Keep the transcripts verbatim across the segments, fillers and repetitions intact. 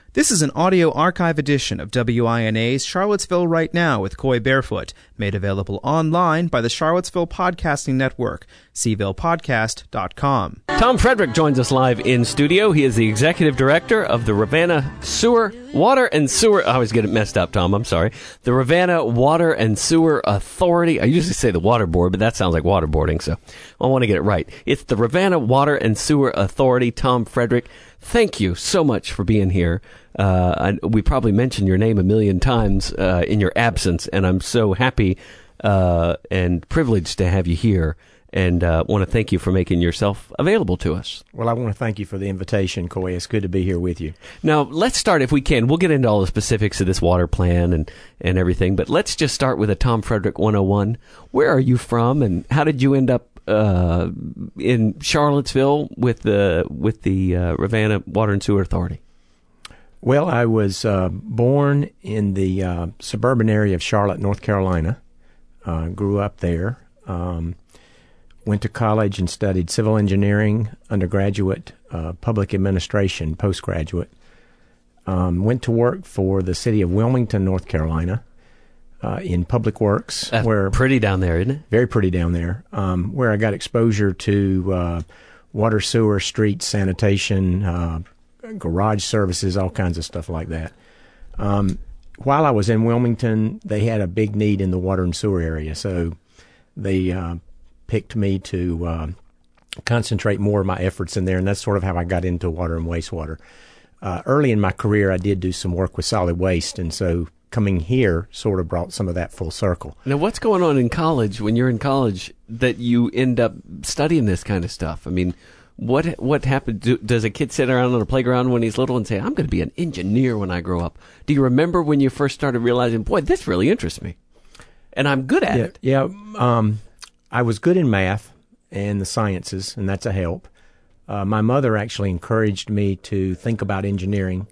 This is an audio archive edition of W I N A's Charlottesville Right Now with Coy Barefoot, made available online by the Charlottesville Podcasting Network, c ville podcast dot com. Tom Frederick joins us live in studio. He is the executive director of the Ravenna Sewer, Water and Sewer, I always get it messed up, Tom, I'm sorry. The Ravenna Water and Sewer Authority. I usually say the Water Board, but that sounds like waterboarding, so I want to get it right. It's the Ravenna Water and Sewer Authority. Tom Frederick, thank you so much for being here. Uh, I, we probably mentioned your name a million times uh, in your absence, and I'm so happy uh, and privileged to have you here, and uh, want to thank you for making yourself available to us. Well, I want to thank you for the invitation, Coy. It's good to be here with you. Now, let's start, if we can. We'll get into all the specifics of this water plan and, and everything, but let's just start with a Tom Frederick one oh one. Where are you from, and how did you end up uh, in Charlottesville with the, with the uh, Ravenna Water and Sewer Authority? Well, I was uh, born in the uh, suburban area of Charlotte, North Carolina. Uh, grew up there. Um, went to college and studied civil engineering, undergraduate, uh, public administration, postgraduate. Um, went to work for the city of Wilmington, North Carolina, uh, in public works. That's where pretty down there, isn't it? Very pretty down there, um, where I got exposure to uh, water, sewer, street, sanitation, uh garage services, all kinds of stuff like that. Um, while I was in Wilmington, they had a big need in the water and sewer area, so they uh, picked me to uh, concentrate more of my efforts in there, and that's sort of how I got into water and wastewater. Uh, early in my career, I did do some work with solid waste, and so coming here sort of brought some of that full circle. Now, what's going on in college, when you're in college, that you end up studying this kind of stuff? I mean, What what happened? Do, does a kid sit around on a playground when he's little and say, I'm going to be an engineer when I grow up? Do you remember when you first started realizing, boy, this really interests me, and I'm good at yeah, it? Yeah, um, I was good in math and the sciences, and that's a help. Uh, my mother actually encouraged me to think about engineering,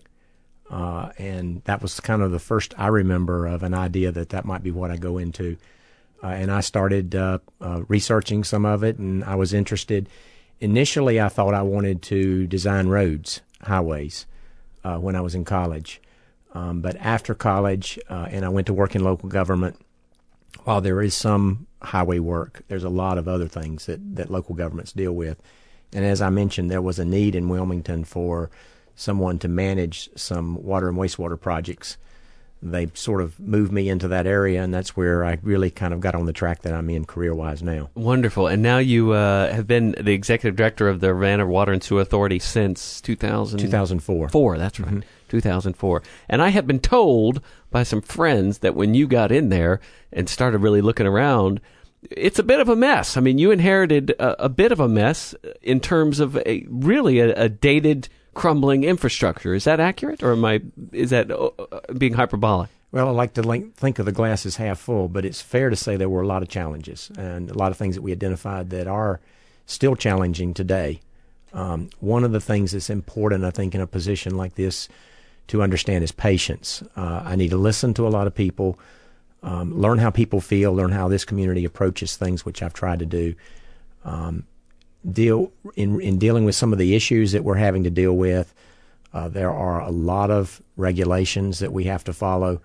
uh, and that was kind of the first I remember of an idea that that might be what I go into. Uh, and I started uh, uh, researching some of it, and I was interested. Initially, I thought I wanted to design roads, highways, uh, when I was in college. Um, but after college, uh, and I went to work in local government, while there is some highway work, there's a lot of other things that, that local governments deal with. And as I mentioned, there was a need in Wilmington for someone to manage some water and wastewater projects. They sort of moved me into that area, and that's where I really kind of got on the track that I'm in career-wise now. Wonderful. And now you uh, have been the executive director of the Ravenna Water and Sewer Authority since two thousand? two thousand four. Four, that's right, Mm-hmm. two thousand four. And I have been told by some friends that when you got in there and started really looking around, it's a bit of a mess. I mean, you inherited a, a bit of a mess in terms of a really a, a dated, crumbling infrastructure. Is that accurate, or am I? Is that uh, being hyperbolic? Well, I like to link, think of the glass as half full, but it's fair to say there were a lot of challenges and a lot of things that we identified that are still challenging today. Um, one of the things that's important, I think, in a position like this to understand is patience. Uh, I need to listen to a lot of people, um, learn how people feel, learn how this community approaches things, which I've tried to do. Um, deal in in dealing with some of the issues that we're having to deal with. Uh, there are a lot of regulations that we have to follow,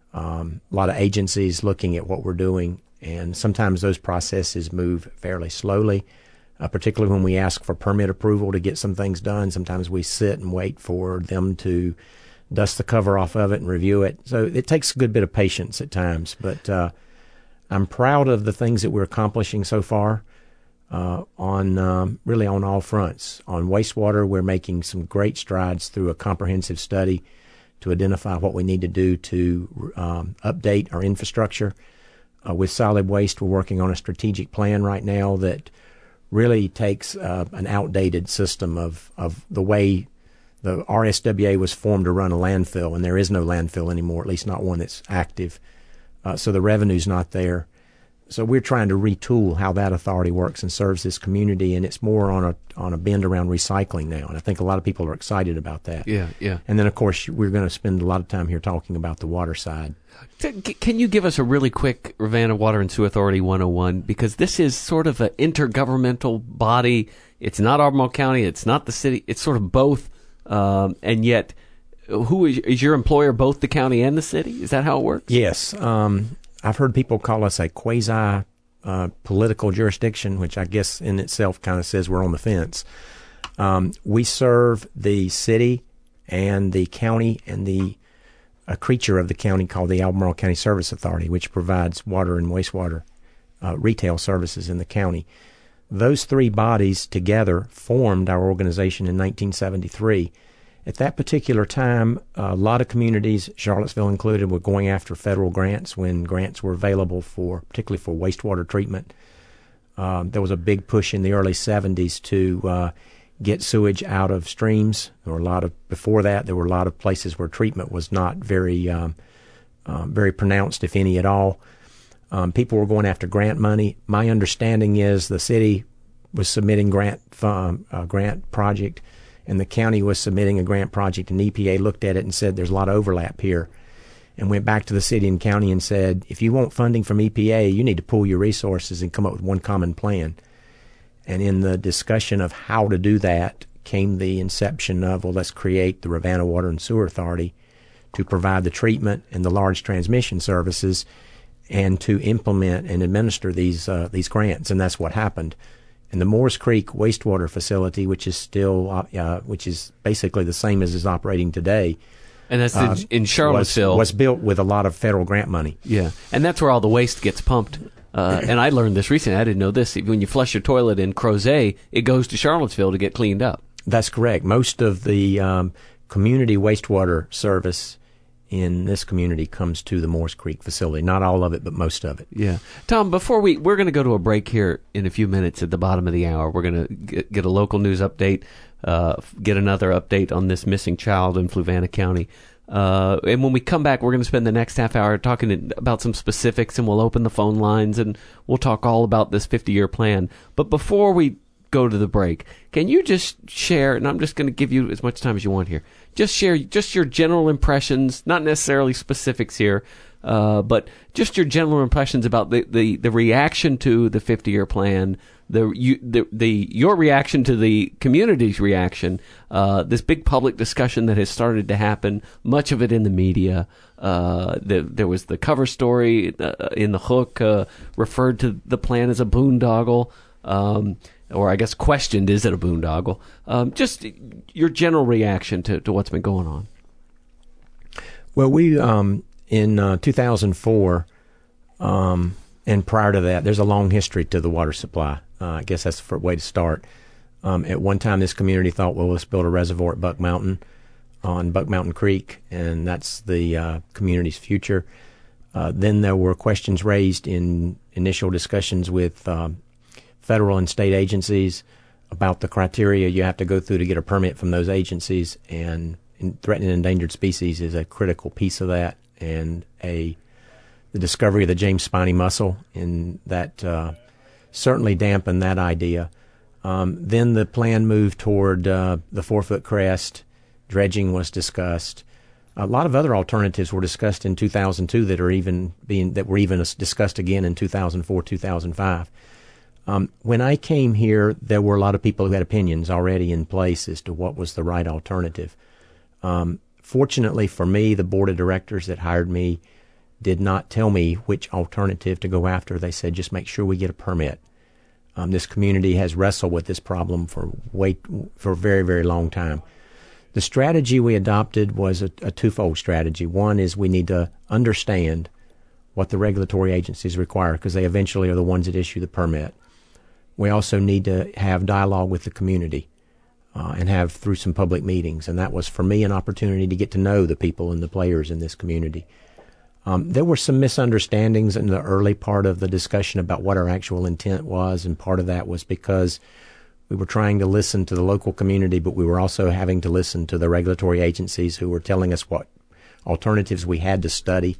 um, a lot of agencies looking at what we're doing, and sometimes those processes move fairly slowly, uh, particularly when we ask for permit approval to get some things done. Sometimes we sit and wait for them to dust the cover off of it and review it. So it takes a good bit of patience at times, but uh, I'm proud of the things that we're accomplishing so far. Uh, on um, really on all fronts. On wastewater, we're making some great strides through a comprehensive study to identify what we need to do to um, update our infrastructure. Uh, with solid waste, we're working on a strategic plan right now that really takes uh, an outdated system of, of the way the R S W A was formed to run a landfill, and there is no landfill anymore, at least not one that's active. Uh, so the revenue's not there. So we're trying to retool how that authority works and serves this community, and it's more on a on a bend around recycling now. And I think a lot of people are excited about that. Yeah, yeah. And then, of course, we're going to spend a lot of time here talking about the water side. Can you give us a really quick Ravenna Water and Sewer Authority one oh one? Because this is sort of an intergovernmental body. It's not Albemarle County. It's not the city. It's sort of both. Um, and yet who is, is your employer? Both the county and the city? Is that how it works? Yes. Um, I've heard people call us a quasi uh, political jurisdiction, which I guess in itself kind of says we're on the fence. Um, we serve the city and the county and the a creature of the county called the Albemarle County Service Authority, which provides water and wastewater uh, retail services in the county. Those three bodies together formed our organization in nineteen seventy-three. At that particular time, a lot of communities, Charlottesville included, were going after federal grants when grants were available for, particularly for wastewater treatment. Um, there was a big push in the early seventies to uh, get sewage out of streams. There were a lot of, before that, there were a lot of places where treatment was not very, um, uh, very pronounced, if any at all. Um, people were going after grant money. My understanding is the city was submitting grant um, a grant project, and the county was submitting a grant project, and E P A looked at it and said there's a lot of overlap here, and went back to the city and county and said, if you want funding from E P A, you need to pool your resources and come up with one common plan. And in the discussion of how to do that came the inception of, well, let's create the Ravenna Water and Sewer Authority to provide the treatment and the large transmission services and to implement and administer these uh, these grants. And that's what happened. And the Moores Creek wastewater facility, which is still, uh, which is basically the same as is operating today, and that's uh, in Charlottesville, was, was built with a lot of federal grant money. Yeah, and that's where all the waste gets pumped. Uh, and I learned this recently. I didn't know this. When you flush your toilet in Crozet, it goes to Charlottesville to get cleaned up. That's correct. Most of the um, community wastewater service in this community comes to the Moores Creek facility. Not all of it, but most of it. Yeah. Tom, before we, we're going to go to a break here in a few minutes at the bottom of the hour. We're going to get, get a local news update, uh, get another update on this missing child in Fluvanna County. Uh, and when we come back, we're going to spend the next half hour talking about some specifics, and we'll open the phone lines, and we'll talk all about this fifty-year plan. But before we go to the break, can you just share, and I'm just going to give you as much time as you want here, just share just your general impressions, not necessarily specifics here, uh, but just your general impressions about the, the, the reaction to the fifty-year plan, the, you, the the your reaction to the community's reaction, uh, this big public discussion that has started to happen, much of it in the media. Uh, the, there was the cover story uh, in the Hook uh, referred to the plan as a boondoggle. Um, or I guess questioned, is it a boondoggle? Um, just your general reaction to, to what's been going on. Well, we, um, in uh, two thousand four, um, and prior to that, there's a long history to the water supply. Uh, I guess that's the way to start. Um, at one time, this community thought, well, let's build a reservoir at Buck Mountain on Buck Mountain Creek, and that's the uh, community's future. Uh, then there were questions raised in initial discussions with uh, federal and state agencies about the criteria you have to go through to get a permit from those agencies, and in threatened and endangered species is a critical piece of that, and a the discovery of the James Spiny mussel, and that uh, certainly dampened that idea. Um, then the plan moved toward uh, the four-foot crest. Dredging was discussed. A lot of other alternatives were discussed in two thousand two that are even being that were even discussed again in two thousand four, two thousand five. Um, when I came here, there were a lot of people who had opinions already in place as to what was the right alternative. Um, fortunately for me, the board of directors that hired me did not tell me which alternative to go after. They said, just make sure we get a permit. Um, this community has wrestled with this problem for way, for a very, very long time. The strategy we adopted was a, a twofold strategy. One is we need to understand what the regulatory agencies require, because they eventually are the ones that issue the permit. We also need to have dialogue with the community uh, and have through some public meetings. And that was, for me, an opportunity to get to know the people and the players in this community. Um, there were some misunderstandings in the early part of the discussion about what our actual intent was, and part of that was because we were trying to listen to the local community, but we were also having to listen to the regulatory agencies who were telling us what alternatives we had to study.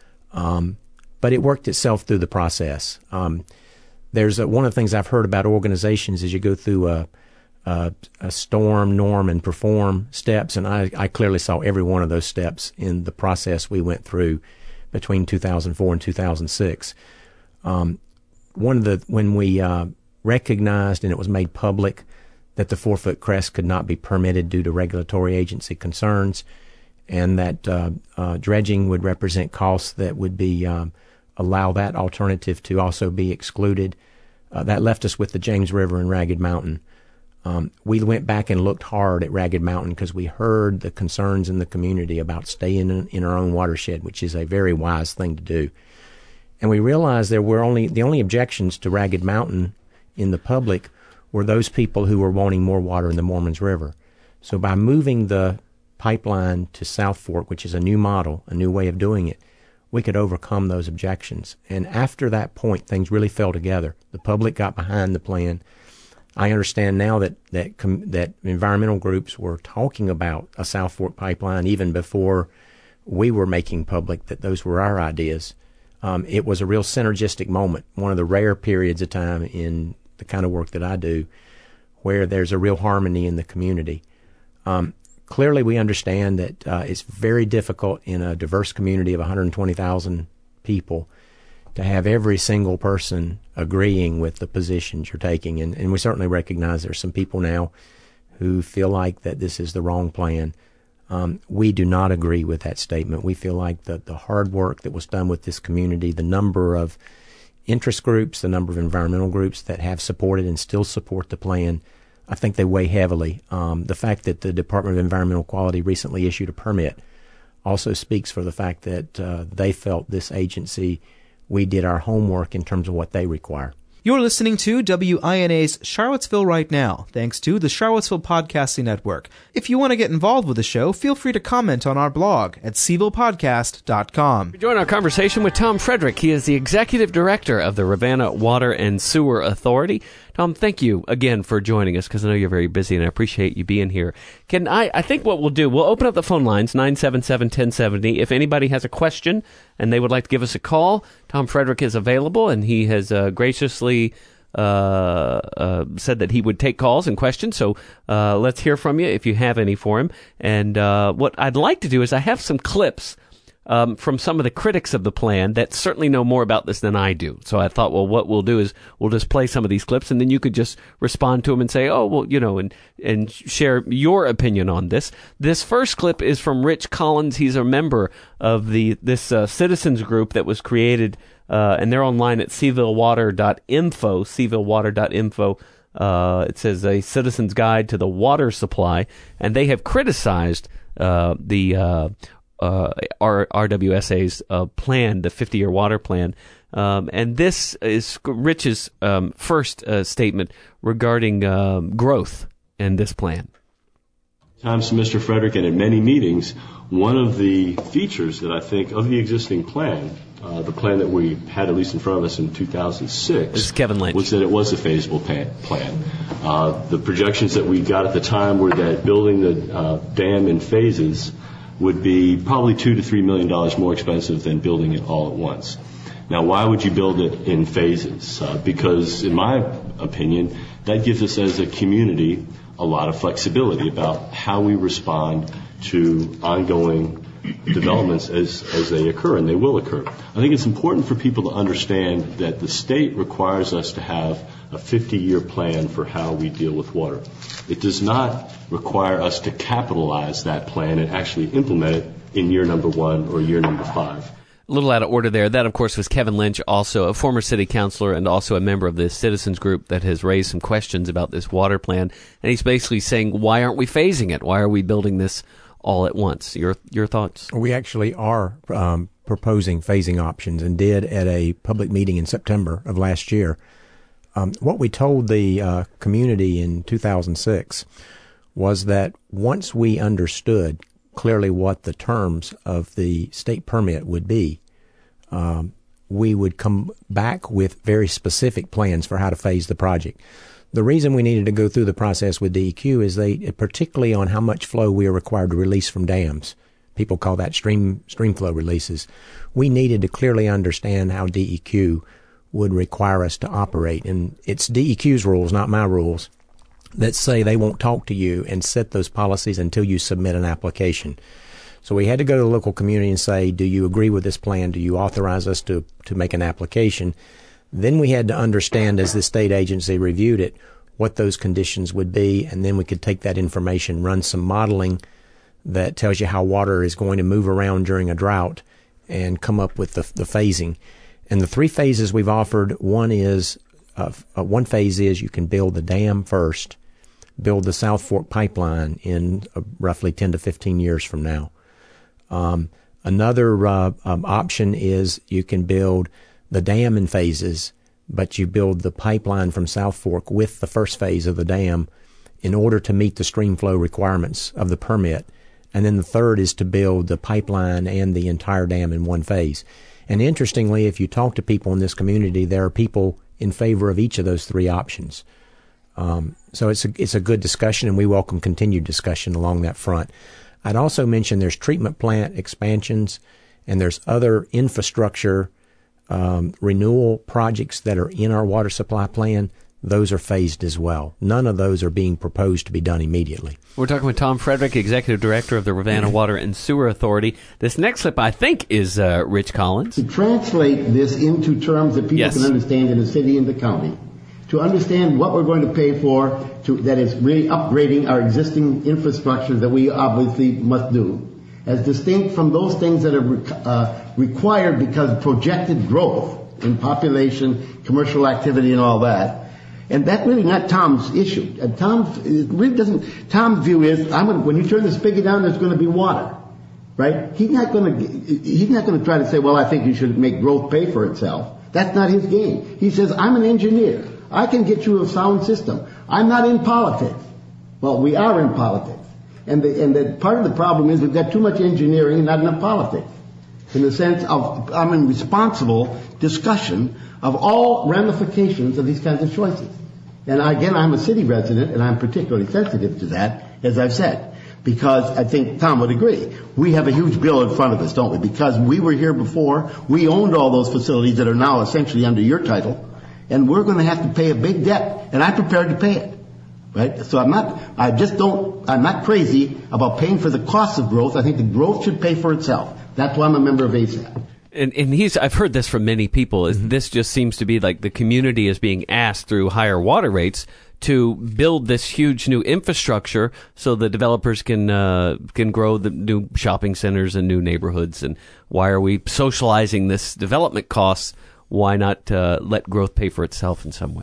Um, but it worked itself through the process. Um, there's a, one of the things I've heard about organizations is you go through a, a, a storm, norm, and perform steps, and I, I clearly saw every one of those steps in the process we went through between two thousand four and two thousand six. Um, one of the when we uh, recognized and it was made public that the four-foot crest could not be permitted due to regulatory agency concerns, and that uh, uh, dredging would represent costs that would be um, allow that alternative to also be excluded. Uh, that left us with the James River and Ragged Mountain. Um, we went back and looked hard at Ragged Mountain because we heard the concerns in the community about staying in, in our own watershed, which is a very wise thing to do. And we realized there were only the only objections to Ragged Mountain in the public were those people who were wanting more water in the Mormons River. So by moving the pipeline to South Fork, which is a new model, a new way of doing it, we could overcome those objections. And after that point, things really fell together. The public got behind the plan. I understand now that that com- that environmental groups were talking about a South Fork pipeline even before we were making public that those were our ideas. Um, it was a real synergistic moment, one of the rare periods of time in the kind of work that I do where there's a real harmony in the community. Um, clearly, we understand that uh, it's very difficult in a diverse community of one hundred twenty thousand people to have every single person agreeing with the positions you're taking. And, and we certainly recognize there's some people now who feel like that this is the wrong plan. Um, we do not agree with that statement. We feel like the, the hard work that was done with this community, the number of interest groups, the number of environmental groups that have supported and still support the plan, I think they weigh heavily. Um, the fact that the Department of Environmental Quality recently issued a permit also speaks for the fact that uh, they felt this agency, we did our homework in terms of what they require. You're listening to W I N A's Charlottesville Right Now, thanks to the Charlottesville Podcasting Network. If you want to get involved with the show, feel free to comment on our blog at c ville podcast dot com. We join our conversation with Tom Frederick. He is the Executive Director of the Ravenna Water and Sewer Authority. Tom, thank you again for joining us, because I know you're very busy, and I appreciate you being here. Can I, I think what we'll do, we'll open up the phone lines, nine seven seven, one oh seven oh. If anybody has a question and they would like to give us a call, Tom Frederick is available, and he has uh, graciously uh, uh, said that he would take calls and questions. So uh, let's hear from you if you have any for him. And uh, what I'd like to do is I have some clips Um, from some of the critics of the plan that certainly know more about this than I do. So I thought, well, what we'll do is we'll just play some of these clips, and then you could just respond to them and say, oh, well, you know, and, and share your opinion on this. This first clip is from Rich Collins. He's a member of the this uh, citizens group that was created, uh, and they're online at c ville water dot info, c ville water dot info. Uh, it says a citizen's guide to the water supply, and they have criticized uh, the uh, Uh, R- RWSA's uh, plan, the fifty-year water plan. Um, and this is Rich's um, first uh, statement regarding um, growth in this plan. Times to Mister Frederick, and in many meetings, one of the features that I think of the existing plan, uh, the plan that we had at least in front of us in two thousand six, this is Kevin Lynch, was that it was a phasable plan. Uh, the projections that we got at the time were that building the uh, dam in phases would be probably two to three million dollars more expensive than building it all at once. Now, why would you build it in phases? Uh, because, in my opinion, that gives us as a community a lot of flexibility about how we respond to ongoing developments as, as they occur, and they will occur. I think it's important for people to understand that the state requires us to have a fifty-year plan for how we deal with water. It does not require us to capitalize that plan and actually implement it in year number one or year number five. A little out of order there. That, of course, was Kevin Lynch, also a former city councilor and also a member of the citizens group that has raised some questions about this water plan. And he's basically saying, why aren't we phasing it? Why are we building this all at once? Your your thoughts? We actually are um, proposing phasing options, and did at a public meeting in September of last year. Um, what we told the uh, community in two thousand six was that once we understood clearly what the terms of the state permit would be, um, we would come back with very specific plans for how to phase the project. The reason we needed to go through the process with D E Q is they, particularly on how much flow we are required to release from dams. People call that stream stream flow releases. We needed to clearly understand how D E Q would require us to operate. And it's D E Q's rules, not my rules, that say they won't talk to you and set those policies until you submit an application. So we had to go to the local community and say, do you agree with this plan? Do you authorize us to, to make an application? Then we had to understand, as the state agency reviewed it, what those conditions would be, and then we could take that information, run some modeling that tells you how water is going to move around during a drought and come up with the, the phasing. And the three phases we've offered, one is, uh, uh, one phase is you can build the dam first, build the South Fork pipeline in uh, roughly ten to fifteen years from now. Um, another uh, um, option is you can build the dam in phases, but you build the pipeline from South Fork with the first phase of the dam in order to meet the stream flow requirements of the permit. And then the third is to build the pipeline and the entire dam in one phase. And interestingly, if you talk to people in this community, there are people in favor of each of those three options. Um, so it's a, it's a good discussion, and we welcome continued discussion along that front. I'd also mention there's treatment plant expansions, and there's other infrastructure um, renewal projects that are in our water supply plan. Those are phased as well. None of those are being proposed to be done immediately. We're talking with Tom Frederick, Executive Director of the Ravenna Water and Sewer Authority. This next clip, I think, is uh, Rich Collins. To translate this into terms that people yes. can understand in the city and the county, to understand what we're going to pay for, to, that is really upgrading our existing infrastructure that we obviously must do, as distinct from those things that are re- uh, required because of projected growth in population, commercial activity, and all that. And that's really not Tom's issue. And Tom it really doesn't. Tom's view is, I'm gonna, when you turn the spigot down, there's going to be water, right? He's not going to. He's not going to try to say, well, I think you should make growth pay for itself. That's not his game. He says, I'm an engineer. I can get you a sound system. I'm not in politics. Well, we are in politics, and the, and the, part of the problem is we've got too much engineering and not enough politics. In the sense of, I'm in responsible discussion of all ramifications of these kinds of choices. And again, I'm a city resident, and I'm particularly sensitive to that, as I've said, because I think Tom would agree. We have a huge bill in front of us, don't we? Because we were here before, we owned all those facilities that are now essentially under your title, and we're going to have to pay a big debt, and I'm prepared to pay it. Right? So I'm not, I just don't, I'm not crazy about paying for the costs of growth. I think the growth should pay for itself. That's why I'm a member of A S A P. And, and he's, I've heard this from many people, is Mm-hmm. this just seems to be like the community is being asked through higher water rates to build this huge new infrastructure so the developers can uh, can grow the new shopping centers and new neighborhoods. And why are we socializing this development costs? Why not uh, let growth pay for itself in some way?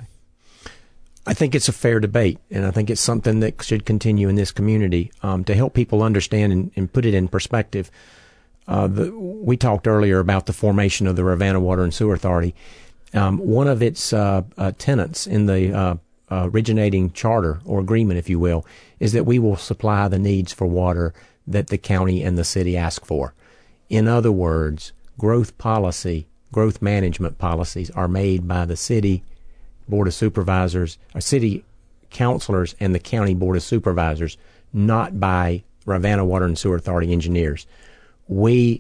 I think it's a fair debate, and I think it's something that should continue in this community um, to help people understand and, and put it in perspective. Uh, the, we talked earlier about the formation of the Ravenna Water and Sewer Authority. Um, one of its uh, uh, tenets in the uh, uh, originating charter or agreement, if you will, is that we will supply the needs for water that the county and the city ask for. In other words, growth policy, growth management policies are made by the city Board of Supervisors, or city councilors, and the county Board of Supervisors, not by Ravenna Water and Sewer Authority engineers. We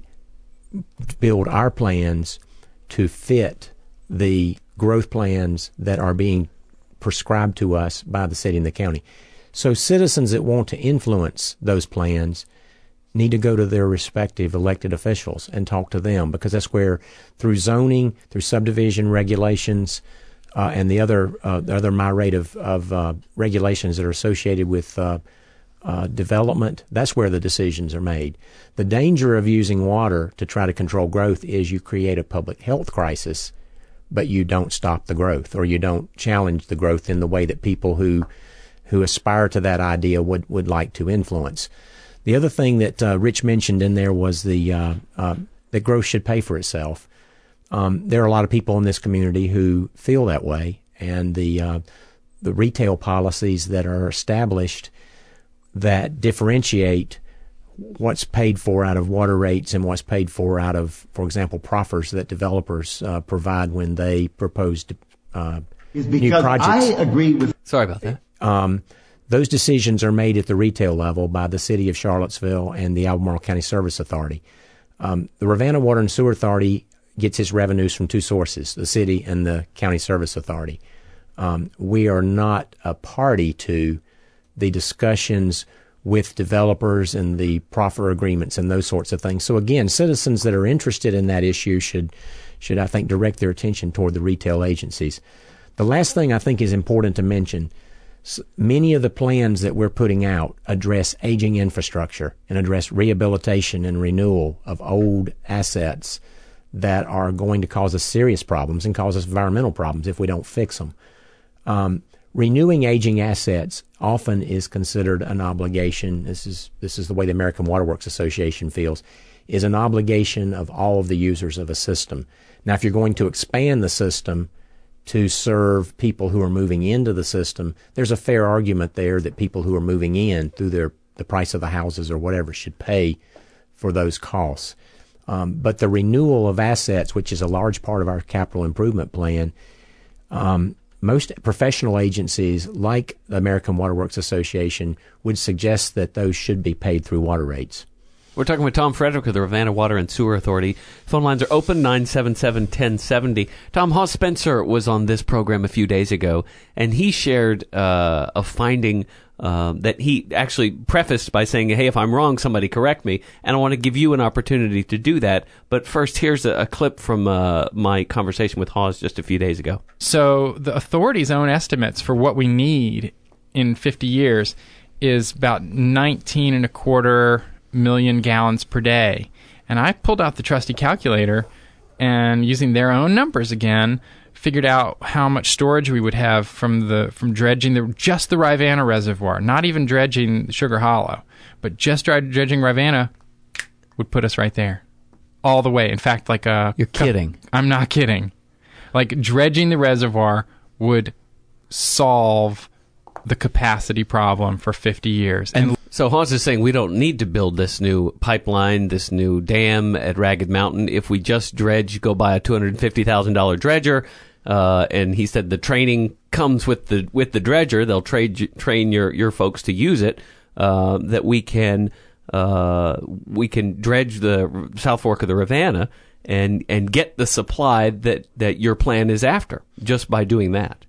build our plans to fit the growth plans that are being prescribed to us by the city and the county. So citizens that want to influence those plans need to go to their respective elected officials and talk to them, because that's where, through zoning, through subdivision regulations, uh, and the other uh, the other myriad of, of uh, regulations that are associated with uh, Uh, development, that's where the decisions are made. The danger of using water to try to control growth is you create a public health crisis, but you don't stop the growth, or you don't challenge the growth in the way that people who who aspire to that idea would, would like to influence. The other thing that uh, Rich mentioned in there was the uh, uh, that growth should pay for itself. Um, there are a lot of people in this community who feel that way, and the uh, the retail policies that are established that differentiate what's paid for out of water rates and what's paid for out of, for example, proffers that developers uh, provide when they propose to, uh, is new because projects. I agree with. Sorry about that. Um, those decisions are made at the retail level by the City of Charlottesville and the Albemarle County Service Authority. Um, the Ravenna Water and Sewer Authority gets its revenues from two sources, the city and the County Service Authority. Um, we are not a party to the discussions with developers and the proffer agreements and those sorts of things. So again, citizens that are interested in that issue should, should I think, direct their attention toward the retail agencies. The last thing I think is important to mention, S many of the plans that we're putting out address aging infrastructure and address rehabilitation and renewal of old assets that are going to cause us serious problems and cause us environmental problems if we don't fix them. Um, renewing aging assets often is considered an obligation. This is this is the way the American Water Works Association feels, is an obligation of all of the users of a system. Now, if you're going to expand the system to serve people who are moving into the system, there's a fair argument there that people who are moving in through their the price of the houses or whatever should pay for those costs. Um, but the renewal of assets, which is a large part of our capital improvement plan, um, most professional agencies like the American Water Works Association would suggest that those should be paid through water rates. We're talking with Tom Frederick of the Ravenna Water and Sewer Authority. Phone lines are open, nine seven seven, one oh seven oh. Tom, Hawes Spencer was on this program a few days ago, and he shared uh, a finding uh, that he actually prefaced by saying, hey, if I'm wrong, somebody correct me, and I want to give you an opportunity to do that. But first, here's a, a clip from uh, my conversation with Hawes just a few days ago. So the authority's own estimates for what we need in fifty years is about nineteen and a quarter million gallons per day. And I pulled out the trusty calculator and, using their own numbers again, figured out how much storage we would have from the from dredging the just the Rivanna Reservoir, not even dredging Sugar Hollow, but just dredging Rivanna would put us right there, all the way. In fact, like a you're kidding. I'm not kidding. Like dredging the reservoir would solve the capacity problem for fifty years. And so Hans is saying we don't need to build this new pipeline, this new dam at Ragged Mountain. If we just dredge, go buy a two hundred fifty thousand dollars dredger, uh, and he said the training comes with the with the dredger. They'll trade, train your, your folks to use it, uh, that we can uh, we can dredge the South Fork of the Ravanna and, and get the supply that, that your plan is after just by doing that.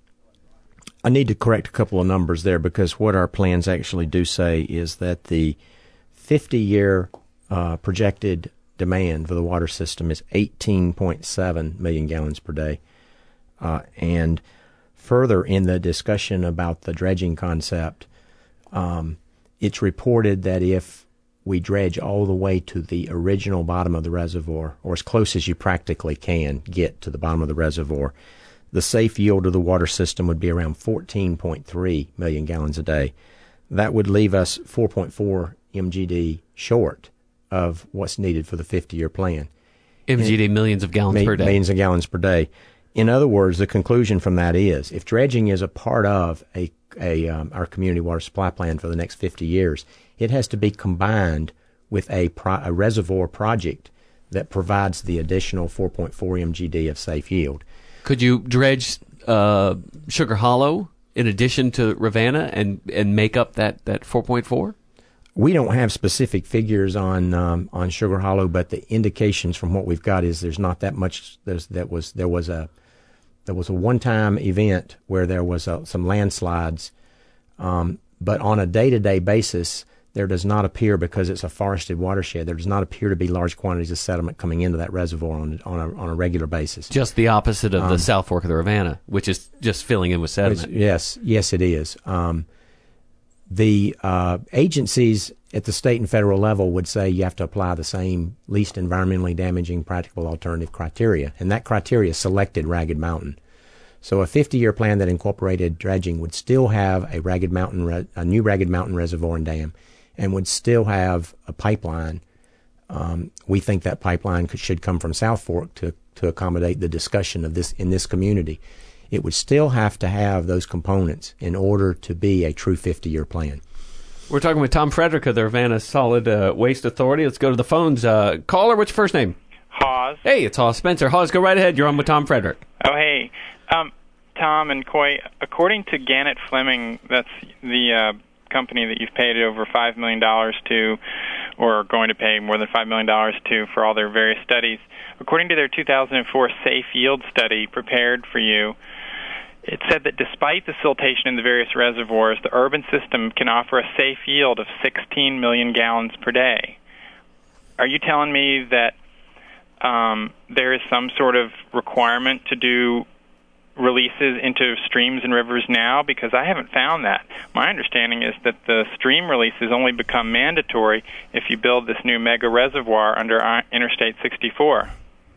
I need to correct a couple of numbers there, because what our plans actually do say is that the fifty-year uh, projected demand for the water system is eighteen point seven million gallons per day. Uh, and further, in the discussion about the dredging concept, um, it's reported that if we dredge all the way to the original bottom of the reservoir, or as close as you practically can get to the bottom of the reservoir, the safe yield of the water system would be around fourteen point three million gallons a day. That would leave us four point four M G D short of what's needed for the fifty-year plan. M G D, and millions of gallons ma- per day. Millions of gallons per day. In other words, the conclusion from that is, if dredging is a part of a, a um, our community water supply plan for the next fifty years, it has to be combined with a, pro- a reservoir project that provides the additional four point four M G D of safe yield. Could you dredge uh, Sugar Hollow in addition to Ravanna and, and make up that, that four point four? We don't have specific figures on um, on Sugar Hollow, but the indications from what we've got is there's not that much. There's that was there was a there was a one-time event where there was a, some landslides, um, but on a day-to-day basis, there does not appear, because it's a forested watershed, there does not appear to be large quantities of sediment coming into that reservoir on, on, a, on a regular basis. Just the opposite of um, the South Fork of the Ravanna, which is just filling in with sediment. Yes, yes, it is. Um, the uh, agencies at the state and federal level would say you have to apply the same least environmentally damaging practical alternative criteria, and that criteria selected Ragged Mountain. So a fifty-year plan that incorporated dredging would still have a Ragged Mountain, re- a new Ragged Mountain reservoir and dam, and would still have a pipeline. Um, we think that pipeline could, should come from South Fork to, to accommodate the discussion of this in this community. It would still have to have those components in order to be a true fifty-year plan. We're talking with Tom Frederick of the Ravanna Solid uh, Waste Authority. Let's go to the phones. Uh, caller, what's your first name? Hawes. Hey, it's Hawes Spencer. Hawes, go right ahead. You're on with Tom Frederick. Oh, hey. Um, Tom and Coy, according to Gannett Fleming, that's the uh, company that you've paid over five million dollars to, or are going to pay more than five million dollars to for all their various studies, according to their two thousand four Safe Yield study prepared for you, it said that despite the siltation in the various reservoirs, the urban system can offer a safe yield of sixteen million gallons per day. Are you telling me that um, there is some sort of requirement to do releases into streams and rivers now? Because I haven't found that. My understanding is that the stream releases only become mandatory if you build this new mega reservoir under Interstate sixty-four.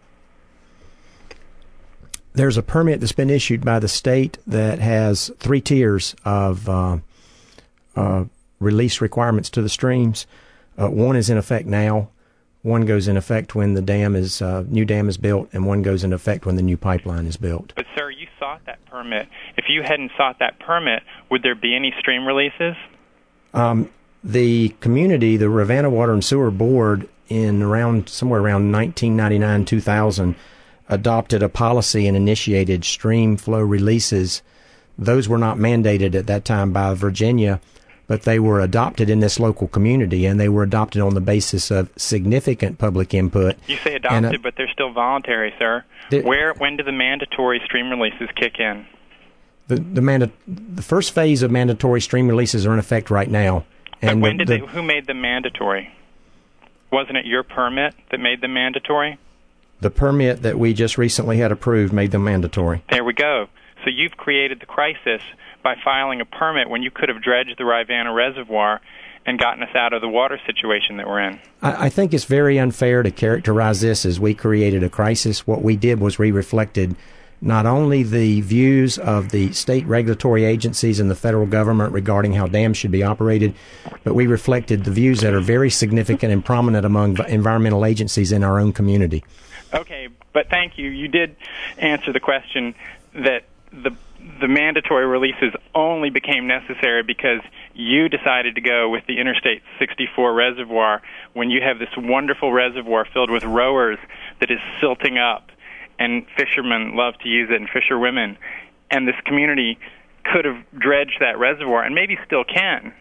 There's a permit that's been issued by the state that has three tiers of uh, uh, release requirements to the streams. Uh, one is in effect now. One goes in effect when the dam is uh, new dam is built, and one goes in effect when the new pipeline is built. But sir, you sought that permit. If you hadn't sought that permit, would there be any stream releases? Um, the community, the Ravenna Water and Sewer Board, in around somewhere around nineteen ninety-nine, two thousand, adopted a policy and initiated stream flow releases. Those were not mandated at that time by Virginia, but they were adopted in this local community, and they were adopted on the basis of significant public input. You say adopted, and, uh, but they're still voluntary, sir. The, Where, when do the mandatory stream releases kick in? The the, manda- the first phase of mandatory stream releases are in effect right now. And but when the, did the, they, who made them mandatory? Wasn't it your permit that made them mandatory? The permit that we just recently had approved made them mandatory. There we go. So you've created the crisis by filing a permit when you could have dredged the Rivanna Reservoir and gotten us out of the water situation that we're in. I, I think it's very unfair to characterize this as we created a crisis. What we did was we reflected not only the views of the state regulatory agencies and the federal government regarding how dams should be operated, but we reflected the views that are very significant and prominent among environmental agencies in our own community. Okay, but thank you. You did answer the question that the the mandatory releases only became necessary because you decided to go with the Interstate sixty-four reservoir when you have this wonderful reservoir filled with rowers that is silting up, and fishermen love to use it, and fisherwomen. And this community could have dredged that reservoir, and maybe still can.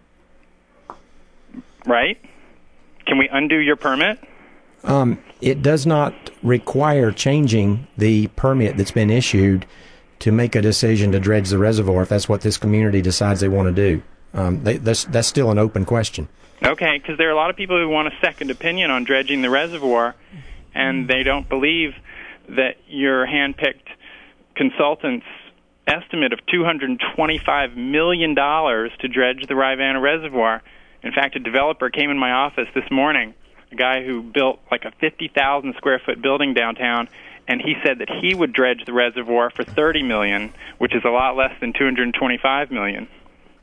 Right? Can we undo your permit? Um, it does not require changing the permit that's been issued to make a decision to dredge the reservoir if that's what this community decides they want to do. Um, they, that's, that's still an open question. Okay, because there are a lot of people who want a second opinion on dredging the reservoir, and they don't believe that your hand-picked consultant's estimate of two hundred twenty-five million dollars to dredge the Rivanna Reservoir. In fact, a developer came in my office this morning, a guy who built like a fifty thousand square foot building downtown, and he said that he would dredge the reservoir for thirty million dollars, which is a lot less than two hundred twenty-five million dollars.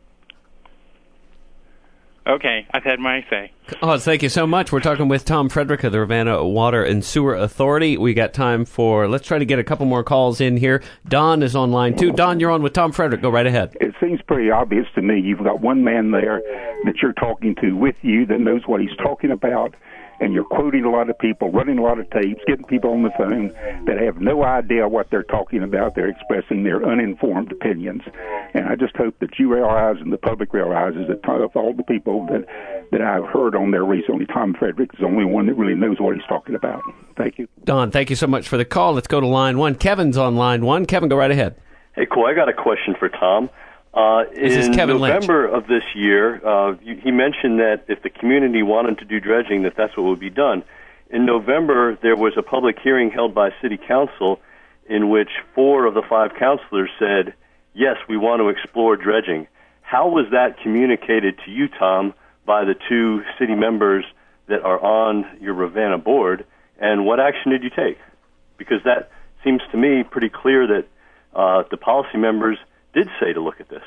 Okay, I've had my say. Oh, thank you so much. We're talking with Tom Frederick of the Ravenna Water and Sewer Authority. We got time for, let's try to get a couple more calls in here. Don is on line two. Don, you're on with Tom Frederick. Go right ahead. It seems pretty obvious to me. You've got one man there that you're talking to with you that knows what he's talking about, and you're quoting a lot of people, running a lot of tapes, getting people on the phone that have no idea what they're talking about. They're expressing their uninformed opinions. And I just hope that you realize and the public realizes that of all the people that, that I've heard on there recently, Tom Frederick is the only one that really knows what he's talking about. Thank you. Don, thank you so much for the call. Let's go to line one. Kevin's on line one. Kevin, go right ahead. Hey, cool. I got a question for Tom. Uh, This in is Kevin November Lynch. of this year, uh, he mentioned that if the community wanted to do dredging, that that's what would be done. In November, there was a public hearing held by City Council in which four of the five councilors said, yes, we want to explore dredging. How was that communicated to you, Tom, by the two city members that are on your Ravenna board, and what action did you take? Because that seems to me pretty clear that uh, the policy members did say to look at this.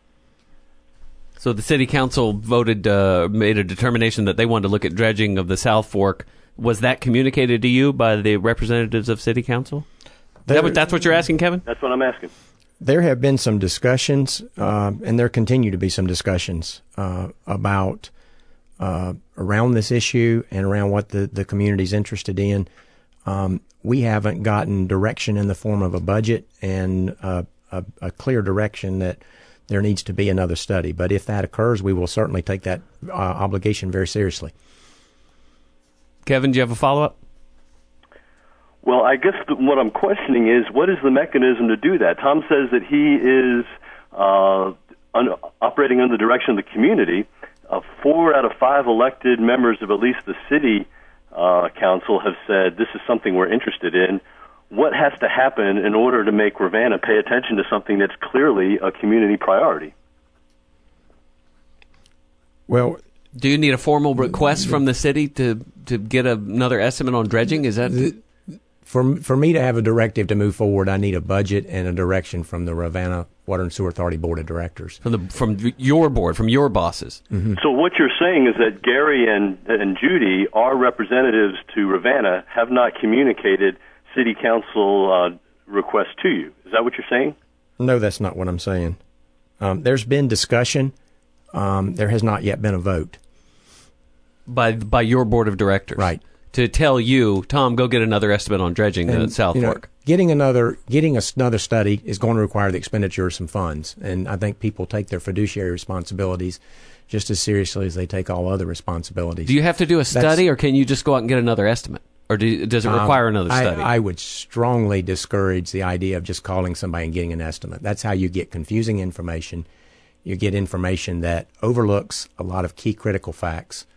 So the city council voted, uh, made a determination that they wanted to look at dredging of the South Fork. Was that communicated to you by the representatives of city council? That what, that's what you're asking, Kevin? That's what I'm asking. There have been some discussions, uh, and there continue to be some discussions uh, about uh, around this issue and around what the, the community's interested in. Um, we haven't gotten direction in the form of a budget and uh, a, a clear direction that there needs to be another study. But if that occurs, we will certainly take that uh, obligation very seriously. Kevin, do you have a follow-up? Well, I guess the, what I'm questioning is, what is the mechanism to do that? Tom says that he is uh, un, operating under the direction of the community. Uh, four out of five elected members of at least the city uh, council have said this is something we're interested in. what has to happen in order to make Ravenna pay attention to something that's clearly a community priority? Well, do you need a formal request from the city to, to get another estimate on dredging? Is that the, for for me to have a directive to move forward? I need a budget and a direction from the Ravenna Water and Sewer Authority Board of Directors. From the from your board, from your bosses. Mm-hmm. So what you're saying is that Gary and and Judy, our representatives to Ravenna, have not communicated city council uh, requests to you. Is that what you're saying? No, that's not what I'm saying. Um, there's been discussion. Um, there has not yet been a vote. By by your board of directors, right? To tell you, Tom, go get another estimate on dredging and, at South you know, Fork. Getting another getting another study is going to require the expenditure of some funds, and I think people take their fiduciary responsibilities just as seriously as they take all other responsibilities. Do you have to do a study, That's, or can you just go out and get another estimate, or do, does it require um, another study? I, I would strongly discourage the idea of just calling somebody and getting an estimate. That's how you get confusing information. You get information that overlooks a lot of key critical facts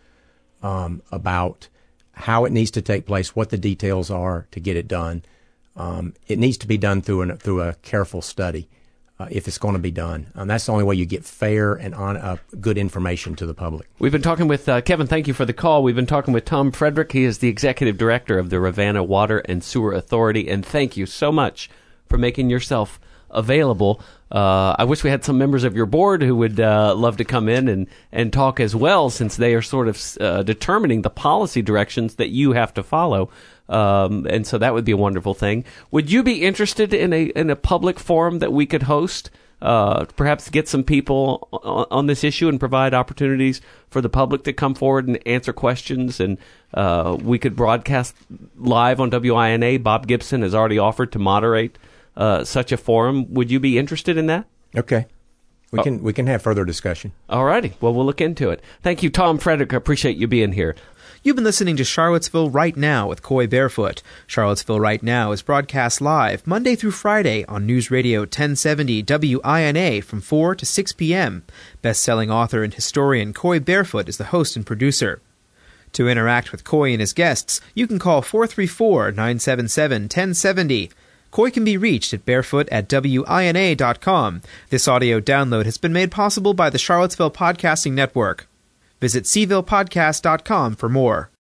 um, about how it needs to take place, what the details are to get it done. Um, it needs to be done through an, through a careful study uh, if it's going to be done. Um, that's the only way you get fair and on, uh, good information to the public. We've been talking with, uh, Kevin, thank you for the call. We've been talking with Tom Frederick. He is the executive director of the Ravenna Water and Sewer Authority, and thank you so much for making yourself available. Uh, I wish we had some members of your board who would uh, love to come in and, and talk as well, since they are sort of uh, determining the policy directions that you have to follow. Um, and so that would be a wonderful thing. Would you be interested in a in a public forum that we could host? Uh, perhaps get some people on, on this issue and provide opportunities for the public to come forward and answer questions, and uh, we could broadcast live on W I N A. Bob Gibson has already offered to moderate Uh, such a forum. Would you be interested in that? Okay. We oh. can we can have further discussion. All righty. Well, we'll look into it. Thank you, Tom Frederick. I appreciate you being here. You've been listening to Charlottesville Right Now with Coy Barefoot. Charlottesville Right Now is broadcast live Monday through Friday on News Radio ten seventy W I N A from four to six p.m. Best-selling author and historian Coy Barefoot is the host and producer. To interact with Coy and his guests, you can call four three four, nine seven seven, one zero seven zero. Coy can be reached at barefoot at W I N A dot com. This audio download has been made possible by the Charlottesville Podcasting Network. Visit C ville podcast dot com for more.